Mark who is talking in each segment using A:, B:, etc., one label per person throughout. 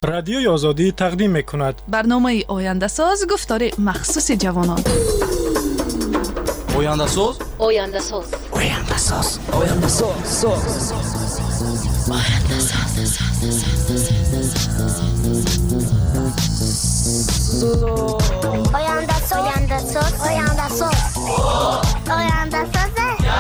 A: رادیوی آزادی تقدیم می‌کند
B: برنامه آینده ساز گفتار مخصوص جوانان.
C: آینده ساز
D: آینده ساز
C: آینده ساز آینده ساز
D: آینده ساز آینده ساز آینده ساز آینده ساز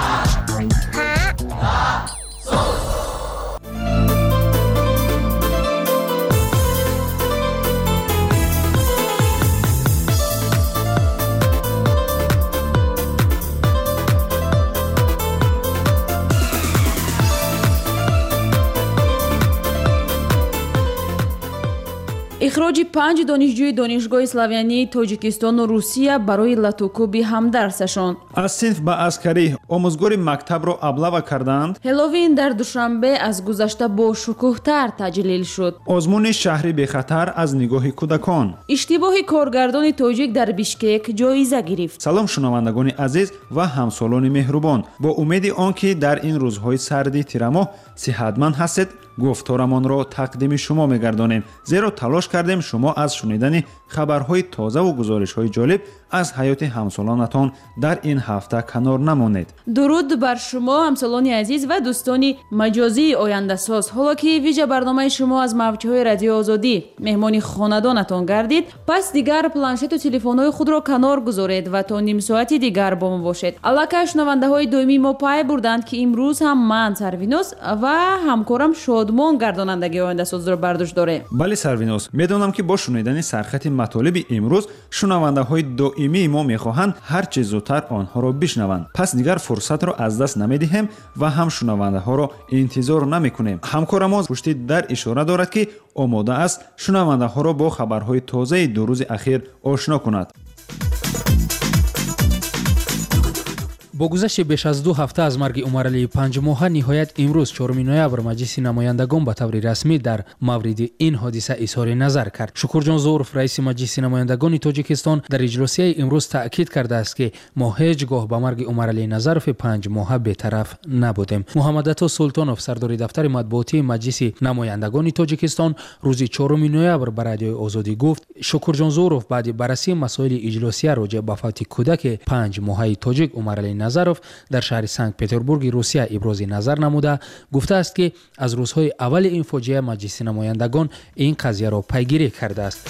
E: اخراج 5 دانشجوی دانشگاه اسلاویانی تاجیکستان و روسیه برای لاتوکوبی همدرسشان.
F: از صنف به عسکری آموزگار مکتب را ابلغ کردند.
E: هالووین در دوشنبه از گذشته با شکوه‌تر تجلیل شد.
F: آزمون شهری به خطر از نگاه کودکان.
E: اشتباه کارگردان تاجیک در بیشکک جایزه گرفت.
F: سلام شنوندگان عزیز و همسالان مهربان، با امید آنکه در این روزهای سردی تیرماه صحتمند هستید گفتارمان را تقدیم شما می‌گردانیم، زیرا تلاش کردیم شما از شنیدن خبرهای تازه و گزارش‌های جالب از حیات همسالانتان در این هفته کنار نمانید.
E: درود بر شما همسالان عزیز و دوستان مجازی آینده ساز. حالا که ویژه برنامه شما از موج‌های رادیو آزادی مهمان خانواده‌تان گردید، پس دیگر پلانشت و تلفن‌های خود را کنار گذارید و تا نیم ساعتی دیگر با ما باشید. البته شنونده‌های دائمی ما پای بردند که امروز هم من سروینوس و همکارم شادمان گردانندگی آینده ساز را برداشت داره.
F: بله سروینوس، میدونم که با شنیدن سرخط مطالب امروز شنونده‌های دائمی ما میخواهند هر چه زودتر آنها را بشنوند. پس دیگر فرصت را از دست نمیدهیم و هم شنونده‌ها را انتظار نمیکنیم. همکار ما پشت در اشاره دارد که آماده است شنونده‌ها را با خبرهای تازه 2 روز اخیر آشنا کند.
G: با گذشت بیش از 2 هفته از مرگ عمرعلی 5 ماهه، نهایت امروز 4 نوامبر مجلس نمایندگان به طور رسمی در مورد این حادثه اظهار نظر کرد. شکرجان زوروف رئیس مجلس نمایندگان تاجیکستان در اجلاسی امروز تاکید کرده است که ما هیچگاه به مرگ عمرعلی نظروف 5 ماهه بی‌طرف نبودیم. محمد عطا سلطانوف سردار دفتر مطبوعاتی مجلس نمایندگان تاجیکستان روز 4 نوامبر به رادیو آزادی گفت شکرجان زوروف بعد بررسی مسائل اجلاسی راجع به فوت کودک 5 ماهه تاجیک عمرعلی نظروف در شهر سنت پترزبورگ روسیه ابراز نظر نموده گفته است که از روزهای اول این فاجعه مجلس نمایندگان این قضیه را پیگیری کرده است.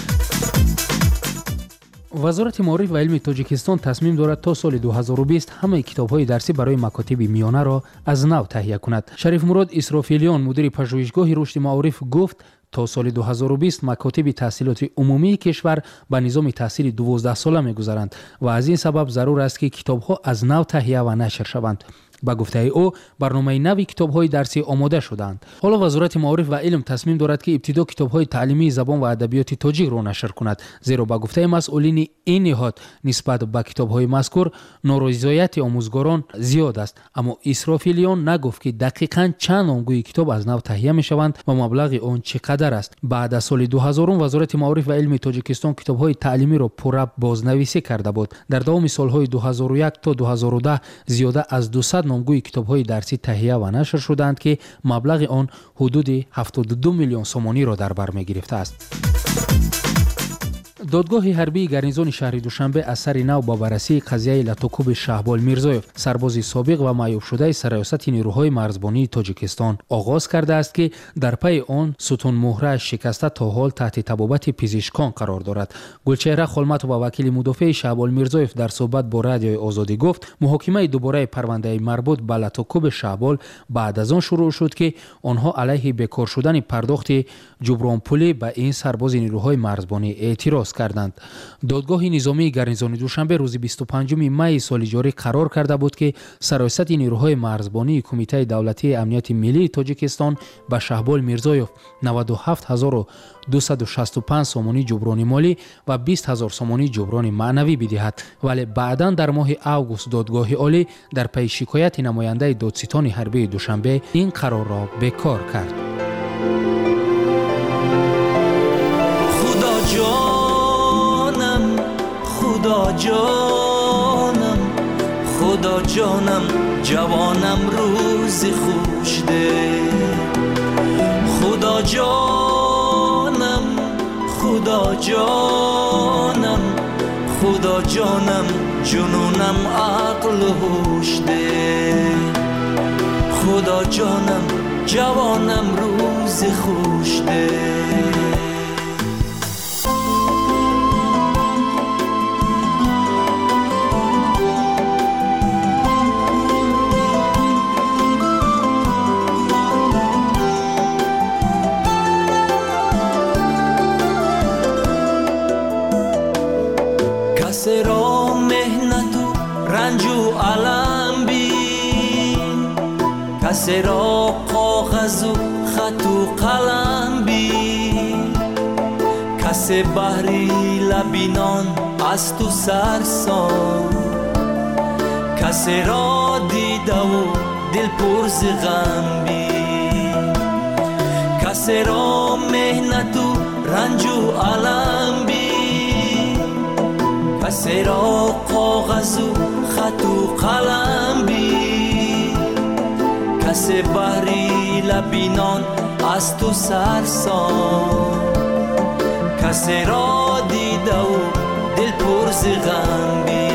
G: وزارت معارف و علم تاجیکستان تصمیم دارد تا سال 2020 همه کتاب‌های درسی برای مکاتب میانه را از نو تهیه کند. شریف مراد اسرافیلیان مدیر پژوهشگاه رشد معارف گفت تا سال 2020 مکاتب تحصیلات عمومی کشور به نظام تحصیل 12 ساله می‌گذرند و از این سبب ضرور است که کتاب‌ها از نو تهیه و نشر شوند. با گفته او برنامه نوی کتاب‌های درسی آماده شدند. حالا وزارت معارف و علم تصمیم دارد که ابتدا کتاب‌های تعلیمی زبان و ادبیات تاجیک را نشر کند، زیرا با گفته مسئولین این نهاد نسبت به کتاب‌های مذکور نارضایت آموزگاران زیاد است. اما اسرافیلیان نگفت که دقیقاً چند الگوی کتاب از نو تهیه می‌شوند و مبلغ آن چقدر است. بعد از سال 2000 وزارت معارف و علم تاجیکستان کتاب‌های تعلیمی را پورا بازنویسی کرده بود. در دوام سال‌های 2001 تا 2010 زیاده از 200 نامگوی کتاب‌های درسی تهیه و نشر شدند که مبلغ آن حدود 72 میلیون سومانی را در بر می‌گرفته است. دادگاه حربی گارنیزون شهر دوشنبه از سر نو با بررسی قضیه لاتوکوب شهبال میرزایف سرباز سابق و معیوب شده سرریاست نیروهای مرزبانی تاجیکستان آغاز کرده است که در پی آن ستون مهره شکسته تا حال تحت طبابت پزشکان قرار دارد. گلچهره خلمتو و وکیل مدافع شهبال میرزایف در صحبت با رادیو آزادی گفت محاکمه دوباره پرونده مربوط به لاتوکوب شهبال بعد از آن شروع شد که آنها علیه بیکار شدن پرداخت جبران پولی به این سرباز نیروهای مرزبانی اعتراض کردند. دادگاه نظامی گارنیزون دوشنبه روز 25 می سال جاری قرار کرده بود که سرایست نیروهای مرزبانی کمیته دولتی امنیت ملی تاجیکستان به شهبال میرزایف 97265 سومانی جبران مالی و 20000 سومانی جبران معنوی بدهد، ولی بعداً در ماه آگوست دادگاه عالی در پی شکایت نماینده دادستان حربی دوشنبه این قرار را بیکار کرد.
H: خدا جانم جوانم روز خوش ده، خدا جانم خدا جانم خدا جانم جنونم عقل و هوش ده خدا جانم جوانم روز خوش ده کسی را مهنت و رنج و علم بین کسی را کاغذ و خط و قلم بین کسی بحری لبینان از تو سرسان کسی را دیده و دل پر ز غم بین کسی را مهنت و رنج و علم بین کسی را کاغذ و خط و قلم بین کسی بحری لبینان از تو سرسان کسی را دیده و دل پر ز غم بین.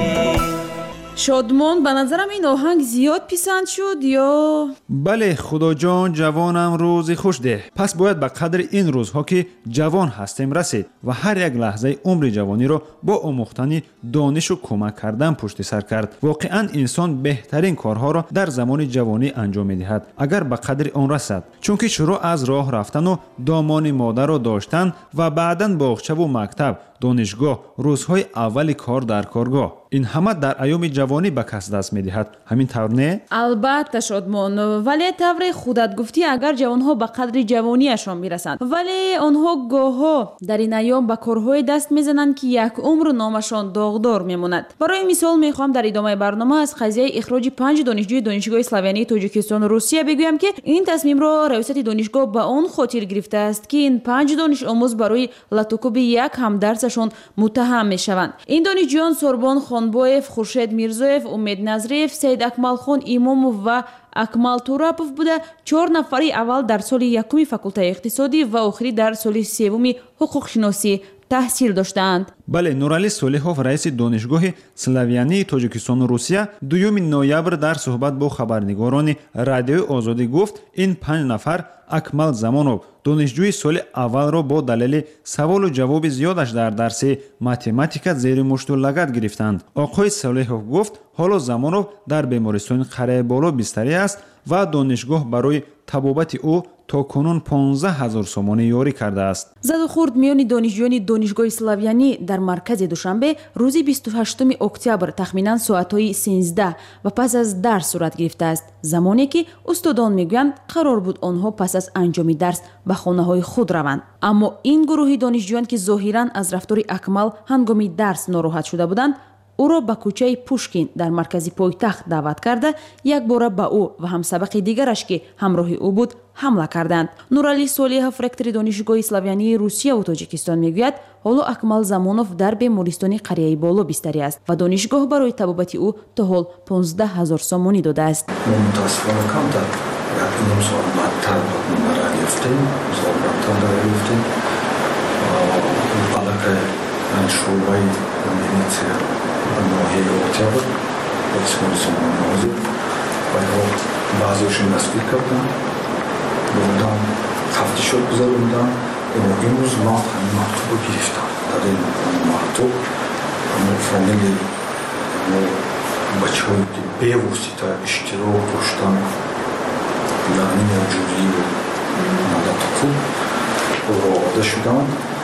E: شادمان به نظرم این آهنگ زیاد پسند شد یا
F: بله خدا جان جوانم روزی خوش ده. پس باید به قدر این روزها که جوان هستیم رسید و هر یک لحظه عمر جوانی رو با آموختن دانش و کمک کردن پشت سر کرد. واقعا انسان بهترین کارها را در زمان جوانی انجام می‌دهد اگر به قدر آن رسد، چون که شروع از راه رفتن و دامان مادر را داشتن و بعداً باغچه و مکتب، دانشگاه، روزهای اول کار در کارگاه، این همه در ایام جوانی به کس دست می‌دهد. همین طور نه؟
E: البته شادمان، ولی طور خودت گفتی اگر جوانها به قدر جوانیشان میرسند ولی آنها گاهها در این ایام به کارهای دست میزنند که یک عمر نامشان داغدار میماند. برای مثال میخوام در ادامه برنامه از قضیه اخراج 5 دانشجوی دانشگاه اسلاویانی تاجیکستان و روسیه بگویم که این تصمیم را رئیست دانشگاه به آن خاطر گرفته است که این 5 دانش آموز برای لطوکوب یک همدرسشان متهم میشوند. این دانشجویان سوربان خانبویف، خورشید میرزویف، امید نظریف، سید اکمل خان ایماموف و اکمل توراپوف بوده. 4 نفری اول در سال یکم فاکولته اقتصادی و آخری در سال سوم حقوق شناسی تحصیل داشتند.
F: بله، نورعلی صالحов رئیس دانشگاه سلاویانی تاجیکستان و روسیه 2 نوامبر در صحبت با خبرنگاران رادیوی آزادی گفت این 5 نفر اکمل زمانов دانشجوی سال اول را با دلیل سوال و جواب زیادش در درس ماتماتیکا زیر مشت و لگد گرفتند. آقای صالحov گفت حالا زمانov در بیمارستان قره بالا بستری است و دانشگاه برای طبابت او تا کنون 15,000 سومانی یاری کرده است.
E: زد و خورد میان دانشجویان دانشگاه اسلاویانی در مرکز دوشنبه روز 28 اکتبر تخمینا ساعت‌های 13 و پس از درس صورت گرفته است، زمانی که استادان میگویند قرار بود آنها پس از انجام درس به خانه‌های خود روند. اما این گروه دانشجویان که ظاهراً از رفتار اکمل هنگام درس ناراحت شده بودند، او را به کوچه پوشکین در مرکز پایتخت دعوت کرده یک بار به او و همسبق دیگرش که همراه او بود حمله کردند. نورعلی صالحov رکتور دانشگاه اسلاویانی روسیه و تاجیکستان میگوید حالا اکمل زمانov در بیمارستان قریه بالا بستری است و دانشگاه برای طبابت او تا حال 15,000 سومانی داده است.
I: متاسفانه کمتر یک نیم سال بدتر مرا گرفتیم، شعبه ملیتیا ناحیه اکتبر بیمارستان نازی بعضیشون دستگیر کردن، بودن تفتیشات گذاروندن. امروز ما همین مکتوب گرفتن. در این مکتوب فامیلی بچه‌هایی که به واسطه اشتراک داشتن در این جوری و لطوکوب آورده شدن.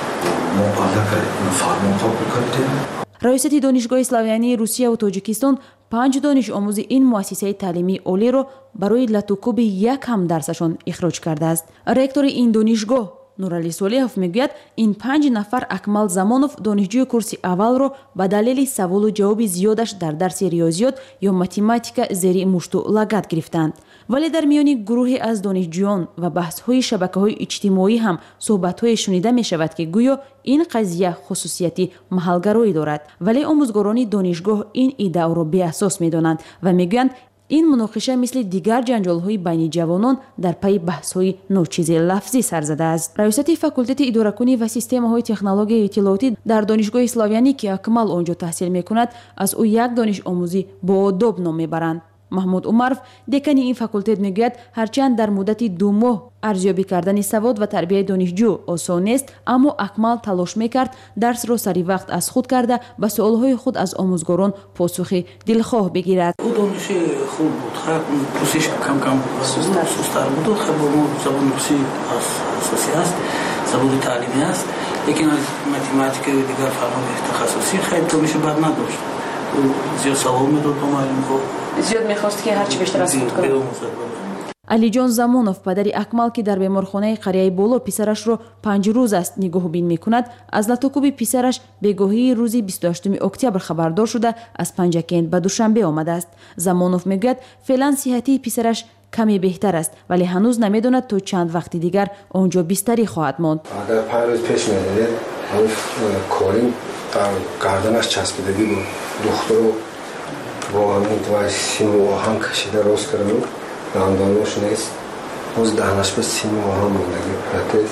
E: رئیست دانشگاه اسلاویانی روسیه و تاجیکستان 5 دانش آموز این مؤسسه تعلیمی عالی را برای لطوکوب یک هم درسشان اخراج کرده است. رکتور این دانشگاه نورعلی صالحov میگوید این 5 نفر اکمل زمانov دانشجوی کورس اول را به دلیل سوال و جواب زیادش در درس ریاضیات یا ماتماتیکا زیر مشت و لگد گرفتند. ولی در میان گروهی از دانشجویان و بحث‌های شبکه‌های اجتماعی هم صحبت‌های شنیده می‌شود که گویا این قضیه خصوصیتی محلگرایی دارد، ولی آموزگاران دانشگاه این ایده را بی اساس می‌دانند و می‌گویند این مناقشه مثل دیگر جنجال‌های بین جوانان در پی بحث‌های ناچیز لفظی سر زده است. رئیست فاکولته اداره‌کنی و سیستم‌های تکنولوژی اطلاعاتی در دانشگاه اسلاویانی که اکمال آنجا تحصیل می‌کند، از او یک دانش آموزی با آداب نام می‌برند. محمود عمرف دکان این فاکولته میگوید هرچند در مدت 2 ماه ارزیابی کردن سواد و تربیت دانشجو آسان است، اما اکمال تلاش میکرد درس را سری وقت از خود کرده به سوالهای خود از آموزگاران پاسخ دلخواه بگیرد.
J: او دانش خوب بود، پرسش کم کم سست‌تر بود. خب ما زبان روسی اساسی است، زبان تعلیمی است، لیکن از متماتیک و دیگر فنون تخصصی خیلی دانش بد نداشت. زیاد سوال میداد با معلم ها،
E: زیاد میخواست که هرچی بیشتر از خود کنه. علی جان زمانوف پدری اکمال که در بیمارخانه قریه بالا پسرش را 5 روز است نگاه بین میکند، از لطوکوب پسرش بگاهی روزی 28 اکتبر خبردار شده از پنجکند به دوشنبه آمده است. زمانوف میگوید فعلا صحتی پسرش کمی بهتر است، ولی هنوز نمیداند تا چند وقت دیگر آنجا بستری خواهد ماند.
I: اگر 5 روز پیش میدید کاریم گردنش چسبیدگی بود، دختر رو با همین توی سیم و آهن کشیده راست کرده بود، دندانش نیست، باز دهنش به سیم و آهن موندگی پرتیز.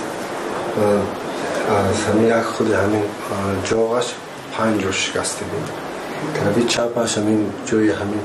I: از همین یک خود همین جاغش 5 جا شکسته بود. طرفی چپش همین جوی همین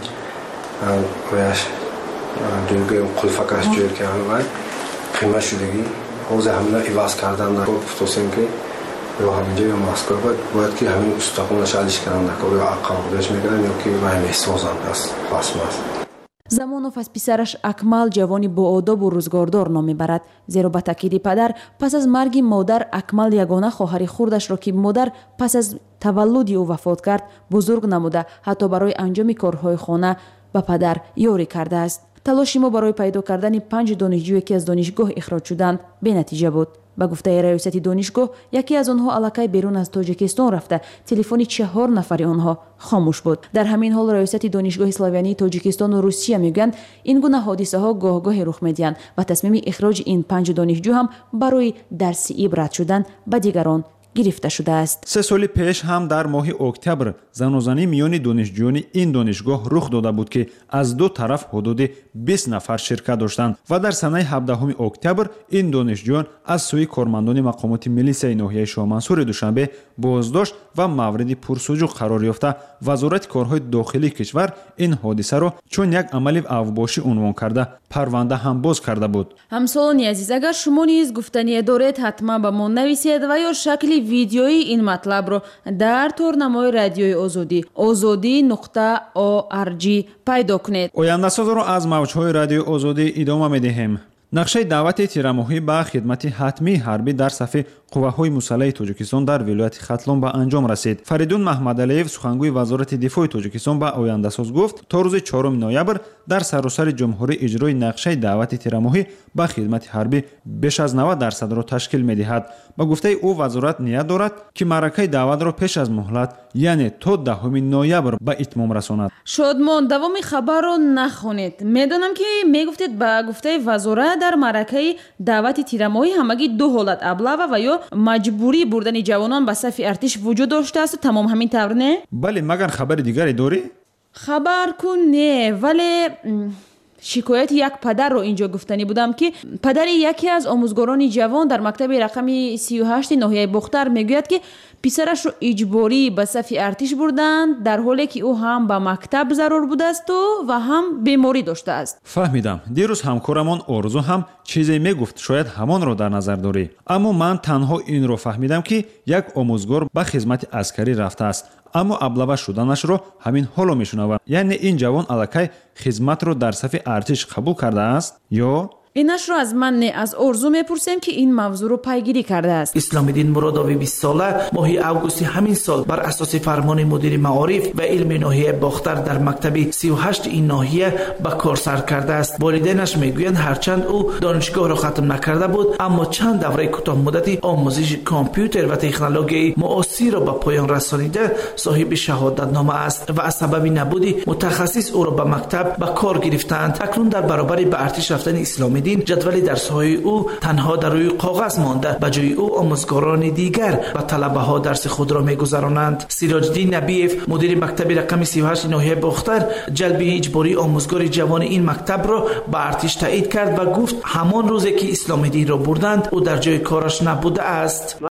I: رویش جوی قلفکش جوی که همین قیمه شدگی، باز همین ایواز کردن رو افتوسیم که یا همینجا یا ماسکو باید که همین استخوانش علیش کردن نکنه یا عقب خودش میگیرن یا که وای میسازن است پلاسماس.
E: زمانوف از پسرش اکمال جوانی با آداب و روزگاردار نام میبرد، زیرا به تاکید پدر پس از مرگ مادر اکمال یگانه خواهر خردش را که مادر پس از تولد او وفات کرد بزرگ نموده، حتی برای انجام کارهای خانه به پدر یاری کرده است. تلاش ما برای پیدا کردن 5 دانشجویی که از دانشگاه اخراج شدند بی نتیجه بود. به گفته رئیست دانشگاه، یکی از آنها الکی بیرون از تاجیکستان رفته، تلفن 4 نفر آنها خاموش بود. در همین حال رئیست دانشگاه اسلاویانی تاجیکستان و روسیه میگویند این گونه حادثه ها گاه گاه رخ میدهند و تصمیم اخراج این 5 دانشجو هم برای درس عبرت شدن به دیگران گرفته شده است.
F: 3 سال پیش هم در ماه اکتبر زنوزنی میان دانشجویان این دانشگاه رخ داده بود که از 2 طرف حدود 20 نفر شرکت داشتند و در سنه 17 اکتبر این دانشجویان از سوی کارمندان مقامات ملیسیای ناحیه شاه منصور دوشنبه بازداشت و مورد پرسجوع قرار یافته وزارت کارهای داخلی کشور این حادثه را چون یک عمل اوباشی عنوان کرده پرونده هم باز کرده بود.
E: همسالانی عزیز، اگر شما نیز گفتنی دارید حتما به ما نویسید و یا شکل ویدیویی این مطلب رو در تورنمای رادیوی آزادی azadi.org پیدا کنید.
F: آینده ساز رو از موجهای رادیو آزادی ادامه میدهیم. نقشه دعوت تیرماهی به خدمت حتمی حربی در صف قوه‌های مسلح تاجیکستان در ولایت ختلون به انجام رسید. فریدون محمدعلیев سخنگوی وزارت دفاع تاجیکستان به آینده ساز گفت تا روز 4 نوامبر در سراسر جمهوری اجرای نقشه دعوت تیرماهی به خدمت حربی بیش از 90% را تشکیل می‌دهد. با گفته او وزارت نیت دارد که معرکه دعوت را پیش از مهلت یعنی تا 10 نوامبر به اتمام رساند.
E: شادمان دوام خبر را نخونید. میدانم که میگفتید با گفته وزارت در معرکه دعوت تیرماهی همگی 2 حالت ابله و یا مجبوری بردن جوانان به صف ارتش وجود داشته است. تمام همین طور نه؟
F: بله، مگر خبر دیگری داری؟
E: خبر کن نه، ولی شکایت یک پدر رو اینجا گفتنی بودم که پدر یکی از آموزگاران جوان در مکتب رقم 38 ناحیه بختر میگوید که پسرش رو اجباری به صف ارتش بردند در حالی که او هم به مکتب ضرور بوده است و هم بیماری داشته است.
F: فهمیدم. دیروز همکارمان آرزو هم چیزی میگفت، شاید همان رو در نظر داری. اما من تنها این رو فهمیدم که یک آموزگار به خدمت عسکری رفته است، اما ابله‌وار شدنش رو همین حالا میشنوم. یعنی این جوان الکی خدمت رو در صف ارتش قبول کرده است یا
E: اینش رو از من نه، از آرزو میپرسیم که این موضوع رو پیگیری کرده است.
J: اسلام الدین مرادوی 20 ساله ماه اوگوست همین سال بر اساس فرمان مدیر معارف و علم ناحیه باختر در مکتب 38 این ناحیه به کار سر کرده است. والدینش میگویند هرچند او دانشگاه را ختم نکرده بود، اما چند دوره کوتاه مدتی آموزش کامپیوتر و تکنولوژی معاصر را به پایان رسانیده صاحب شهادت نامه است و از سبب نبودی متخصص او را به مکتب به کار گرفتند. اکنون در برابر به ارتش رفتن اسلام الدین الدین جدول درس‌های او تنها در روی کاغذ مانده، به جای او آموزگاران دیگر و طلبه ها درس خود را می‌گذرانند. سراج الدین نبیف مدیر مکتب رقم 38 ناحیه باختر جلب اجباری آموزگار جوان این مکتب را به ارتش تایید کرد و گفت همان روزی که اسلام دین را بردند او در جای کارش نبوده است.